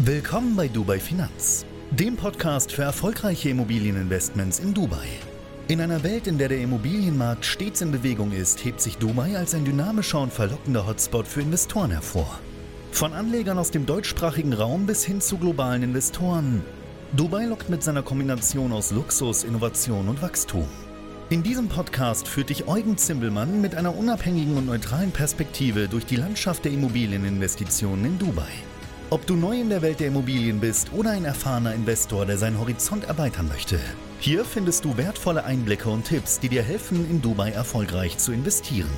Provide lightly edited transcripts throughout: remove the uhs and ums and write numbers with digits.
Willkommen bei Dubai Finanz, dem Podcast für erfolgreiche Immobilieninvestments in Dubai. In einer Welt, in der der Immobilienmarkt stets in Bewegung ist, hebt sich Dubai als ein dynamischer und verlockender Hotspot für Investoren hervor. Von Anlegern aus dem deutschsprachigen Raum bis hin zu globalen Investoren. Dubai lockt mit seiner Kombination aus Luxus, Innovation und Wachstum. In diesem Podcast führt dich Eugen Zimbelmann mit einer unabhängigen und neutralen Perspektive durch die Landschaft der Immobilieninvestitionen in Dubai. Ob du neu in der Welt der Immobilien bist oder ein erfahrener Investor, der seinen Horizont erweitern möchte, hier findest du wertvolle Einblicke und Tipps, die dir helfen, in Dubai erfolgreich zu investieren.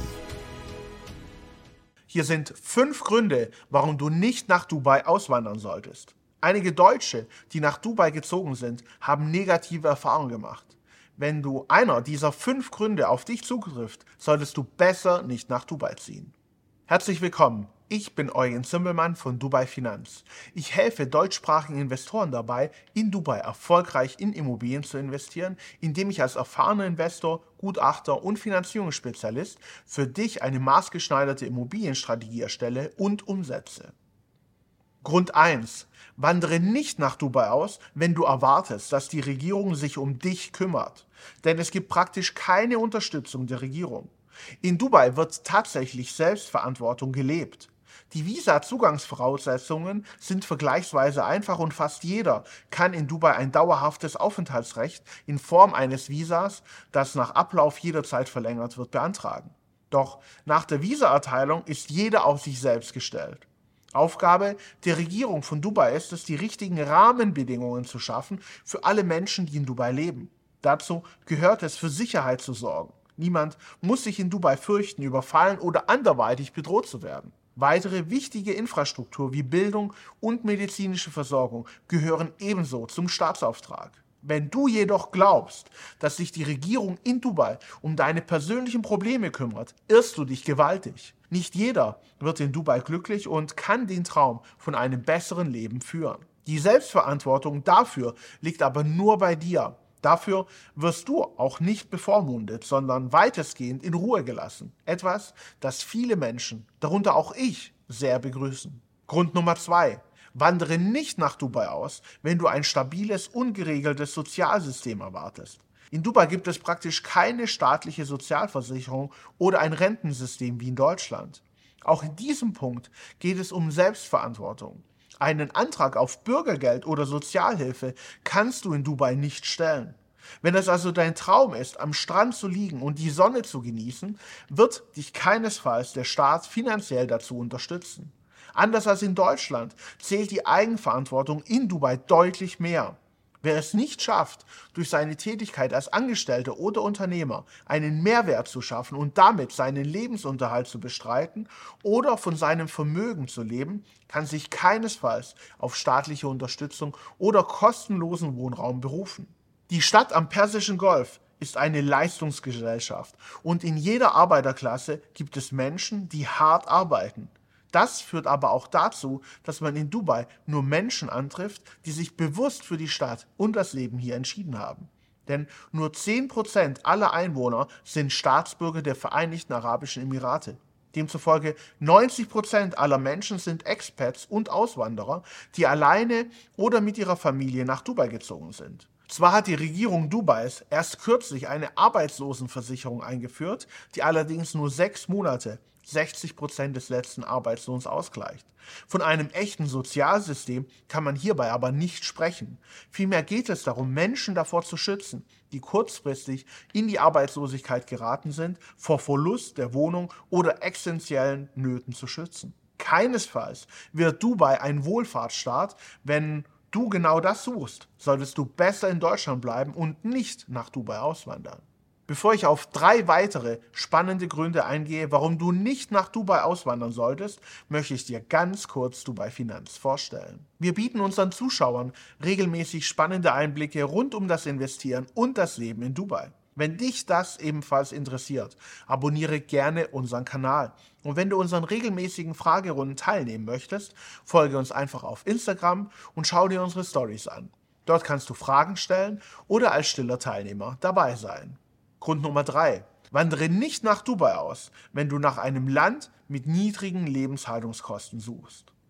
Hier sind 5 Gründe, warum du nicht nach Dubai auswandern solltest. Einige Deutsche, die nach Dubai gezogen sind, haben negative Erfahrungen gemacht. Wenn du einer dieser 5 Gründe auf dich zutrifft, solltest du besser nicht nach Dubai ziehen. Herzlich willkommen, ich bin Eugen Zimbelmann von Dubai Finanz. Ich helfe deutschsprachigen Investoren dabei, in Dubai erfolgreich in Immobilien zu investieren, indem ich als erfahrener Investor, Gutachter und Finanzierungsspezialist für dich eine maßgeschneiderte Immobilienstrategie erstelle und umsetze. Grund 1. Wandere nicht nach Dubai aus, wenn du erwartest, dass die Regierung sich um dich kümmert. Denn es gibt praktisch keine Unterstützung der Regierung. In Dubai wird tatsächlich Selbstverantwortung gelebt. Die Visa-Zugangsvoraussetzungen sind vergleichsweise einfach und fast jeder kann in Dubai ein dauerhaftes Aufenthaltsrecht in Form eines Visas, das nach Ablauf jederzeit verlängert wird, beantragen. Doch nach der Visaerteilung ist jeder auf sich selbst gestellt. Aufgabe der Regierung von Dubai ist es, die richtigen Rahmenbedingungen zu schaffen für alle Menschen, die in Dubai leben. Dazu gehört es, für Sicherheit zu sorgen. Niemand muss sich in Dubai fürchten, überfallen oder anderweitig bedroht zu werden. Weitere wichtige Infrastruktur wie Bildung und medizinische Versorgung gehören ebenso zum Staatsauftrag. Wenn du jedoch glaubst, dass sich die Regierung in Dubai um deine persönlichen Probleme kümmert, irrst du dich gewaltig. Nicht jeder wird in Dubai glücklich und kann den Traum von einem besseren Leben führen. Die Selbstverantwortung dafür liegt aber nur bei dir. Dafür wirst du auch nicht bevormundet, sondern weitestgehend in Ruhe gelassen. Etwas, das viele Menschen, darunter auch ich, sehr begrüßen. Grund Nummer 2. Wandere nicht nach Dubai aus, wenn du ein stabiles, ungeregeltes Sozialsystem erwartest. In Dubai gibt es praktisch keine staatliche Sozialversicherung oder ein Rentensystem wie in Deutschland. Auch in diesem Punkt geht es um Selbstverantwortung. Einen Antrag auf Bürgergeld oder Sozialhilfe kannst du in Dubai nicht stellen. Wenn es also dein Traum ist, am Strand zu liegen und die Sonne zu genießen, wird dich keinesfalls der Staat finanziell dazu unterstützen. Anders als in Deutschland zählt die Eigenverantwortung in Dubai deutlich mehr. Wer es nicht schafft, durch seine Tätigkeit als Angestellter oder Unternehmer einen Mehrwert zu schaffen und damit seinen Lebensunterhalt zu bestreiten oder von seinem Vermögen zu leben, kann sich keinesfalls auf staatliche Unterstützung oder kostenlosen Wohnraum berufen. Die Stadt am Persischen Golf ist eine Leistungsgesellschaft und in jeder Arbeiterklasse gibt es Menschen, die hart arbeiten. Das führt aber auch dazu, dass man in Dubai nur Menschen antrifft, die sich bewusst für die Stadt und das Leben hier entschieden haben. Denn nur 10% aller Einwohner sind Staatsbürger der Vereinigten Arabischen Emirate. Demzufolge 90% aller Menschen sind Expats und Auswanderer, die alleine oder mit ihrer Familie nach Dubai gezogen sind. Zwar hat die Regierung Dubais erst kürzlich eine Arbeitslosenversicherung eingeführt, die allerdings nur 6 Monate 60% des letzten Arbeitslohns ausgleicht. Von einem echten Sozialsystem kann man hierbei aber nicht sprechen. Vielmehr geht es darum, Menschen davor zu schützen, die kurzfristig in die Arbeitslosigkeit geraten sind, vor Verlust der Wohnung oder essentiellen Nöten zu schützen. Keinesfalls wird Dubai ein Wohlfahrtsstaat. Wenn du genau das suchst, solltest du besser in Deutschland bleiben und nicht nach Dubai auswandern. Bevor ich auf 3 weitere spannende Gründe eingehe, warum du nicht nach Dubai auswandern solltest, möchte ich dir ganz kurz Dubai Finanz vorstellen. Wir bieten unseren Zuschauern regelmäßig spannende Einblicke rund um das Investieren und das Leben in Dubai. Wenn dich das ebenfalls interessiert, abonniere gerne unseren Kanal. Und wenn du unseren regelmäßigen Fragerunden teilnehmen möchtest, folge uns einfach auf Instagram und schau dir unsere Stories an. Dort kannst du Fragen stellen oder als stiller Teilnehmer dabei sein. Grund Nummer 3. Wandere nicht nach Dubai aus, wenn du nach einem Land mit niedrigen Lebenshaltungskosten suchst.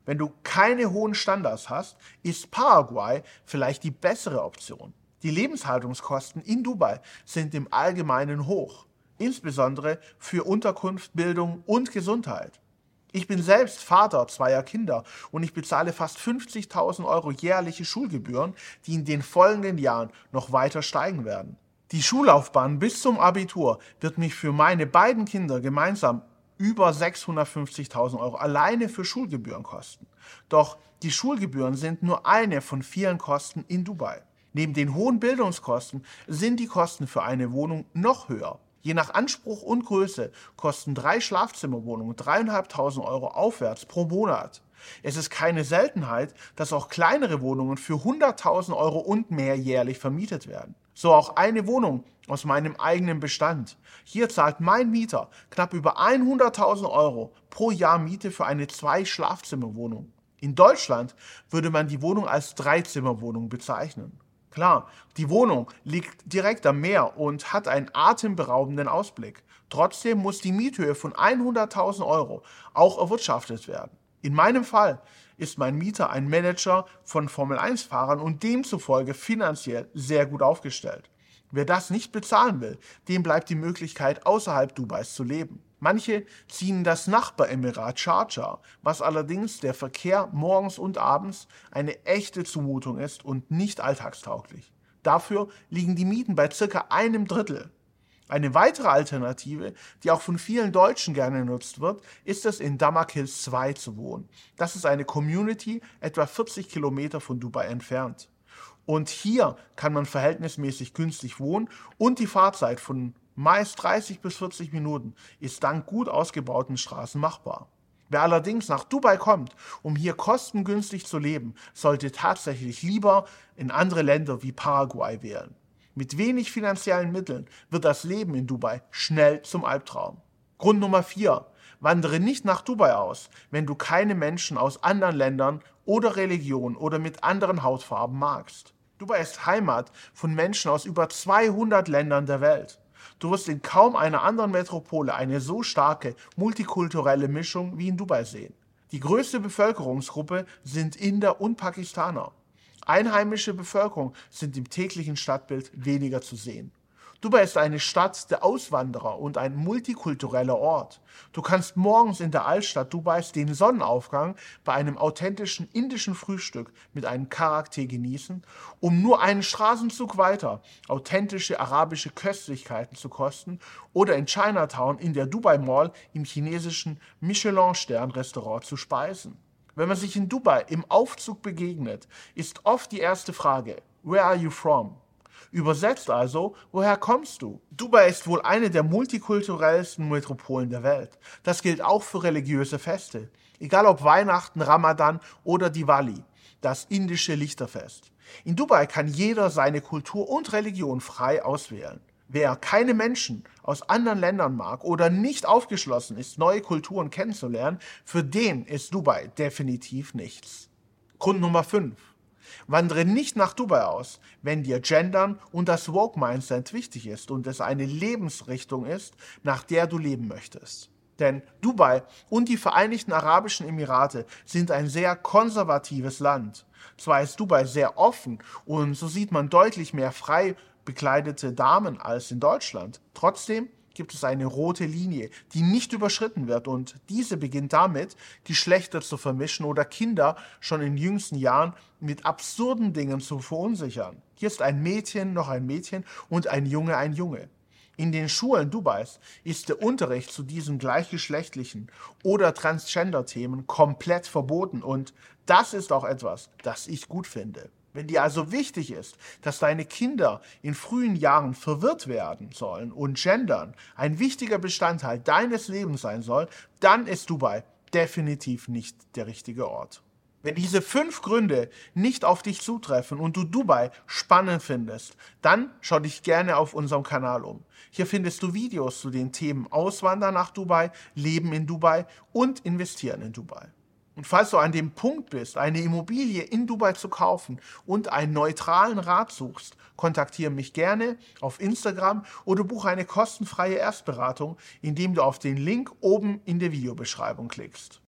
Wenn du keine hohen Standards hast, ist Paraguay vielleicht die bessere Option. Die Lebenshaltungskosten in Dubai sind im Allgemeinen hoch, insbesondere für Unterkunft, Bildung und Gesundheit. Ich bin selbst Vater zweier Kinder und ich bezahle fast 50.000 Euro jährliche Schulgebühren, die in den folgenden Jahren noch weiter steigen werden. Die Schullaufbahn bis zum Abitur wird mich für meine beiden Kinder gemeinsam über 650.000 Euro alleine für Schulgebühren kosten. Doch die Schulgebühren sind nur eine von vielen Kosten in Dubai. Neben den hohen Bildungskosten sind die Kosten für eine Wohnung noch höher. Je nach Anspruch und Größe kosten 3 Schlafzimmerwohnungen 3.500 Euro aufwärts pro Monat. Es ist keine Seltenheit, dass auch kleinere Wohnungen für 100.000 Euro und mehr jährlich vermietet werden. So auch eine Wohnung aus meinem eigenen Bestand. Hier zahlt mein Mieter knapp über 100.000 Euro pro Jahr Miete für eine 2-Schlafzimmerwohnung. In Deutschland würde man die Wohnung als 3-Zimmerwohnung bezeichnen. Klar, die Wohnung liegt direkt am Meer und hat einen atemberaubenden Ausblick. Trotzdem muss die Miethöhe von 100.000 Euro auch erwirtschaftet werden. In meinem Fall ist mein Mieter ein Manager von Formel-1-Fahrern und demzufolge finanziell sehr gut aufgestellt. Wer das nicht bezahlen will, dem bleibt die Möglichkeit, außerhalb Dubais zu leben. Manche ziehen in das Nachbaremirat Sharjah, was allerdings der Verkehr morgens und abends eine echte Zumutung ist und nicht alltagstauglich. Dafür liegen die Mieten bei ca. einem Drittel. Eine weitere Alternative, die auch von vielen Deutschen gerne genutzt wird, ist es, in Damak Hills 2 zu wohnen. Das ist eine Community etwa 40 Kilometer von Dubai entfernt. Und hier kann man verhältnismäßig günstig wohnen und die Fahrzeit von meist 30 bis 40 Minuten ist dank gut ausgebauten Straßen machbar. Wer allerdings nach Dubai kommt, um hier kostengünstig zu leben, sollte tatsächlich lieber in andere Länder wie Paraguay wählen. Mit wenig finanziellen Mitteln wird das Leben in Dubai schnell zum Albtraum. Grund Nummer 4. Wandere nicht nach Dubai aus, wenn du keine Menschen aus anderen Ländern oder Religionen oder mit anderen Hautfarben magst. Dubai ist Heimat von Menschen aus über 200 Ländern der Welt. Du wirst in kaum einer anderen Metropole eine so starke multikulturelle Mischung wie in Dubai sehen. Die größte Bevölkerungsgruppe sind Inder und Pakistaner. Einheimische Bevölkerung sind im täglichen Stadtbild weniger zu sehen. Dubai ist eine Stadt der Auswanderer und ein multikultureller Ort. Du kannst morgens in der Altstadt Dubais den Sonnenaufgang bei einem authentischen indischen Frühstück mit einem Karak-Tee genießen, um nur einen Straßenzug weiter authentische arabische Köstlichkeiten zu kosten oder in Chinatown in der Dubai Mall im chinesischen Michelin-Stern-Restaurant zu speisen. Wenn man sich in Dubai im Aufzug begegnet, ist oft die erste Frage: Where are you from? Übersetzt also, woher kommst du? Dubai ist wohl eine der multikulturellsten Metropolen der Welt. Das gilt auch für religiöse Feste. Egal ob Weihnachten, Ramadan oder Diwali, das indische Lichterfest. In Dubai kann jeder seine Kultur und Religion frei auswählen. Wer keine Menschen aus anderen Ländern mag oder nicht aufgeschlossen ist, neue Kulturen kennenzulernen, für den ist Dubai definitiv nichts. Grund Nummer 5. Wandere nicht nach Dubai aus, wenn dir Gendern und das Woke-Mindset wichtig ist und es eine Lebensrichtung ist, nach der du leben möchtest. Denn Dubai und die Vereinigten Arabischen Emirate sind ein sehr konservatives Land. Zwar ist Dubai sehr offen und so sieht man deutlich mehr frei bekleidete Damen als in Deutschland. Trotzdem gibt es eine rote Linie, die nicht überschritten wird und diese beginnt damit, Geschlechter zu vermischen oder Kinder schon in jüngsten Jahren mit absurden Dingen zu verunsichern. Hier ist ein Mädchen noch ein Mädchen und ein Junge ein Junge. In den Schulen Dubais ist der Unterricht zu diesen gleichgeschlechtlichen oder Transgender-Themen komplett verboten und das ist auch etwas, das ich gut finde. Wenn dir also wichtig ist, dass deine Kinder in frühen Jahren verwirrt werden sollen und Gendern ein wichtiger Bestandteil deines Lebens sein soll, dann ist Dubai definitiv nicht der richtige Ort. Wenn diese 5 Gründe nicht auf dich zutreffen und du Dubai spannend findest, dann schau dich gerne auf unserem Kanal um. Hier findest du Videos zu den Themen Auswandern nach Dubai, Leben in Dubai und Investieren in Dubai. Und falls du an dem Punkt bist, eine Immobilie in Dubai zu kaufen und einen neutralen Rat suchst, kontaktiere mich gerne auf Instagram oder buche eine kostenfreie Erstberatung, indem du auf den Link oben in der Videobeschreibung klickst.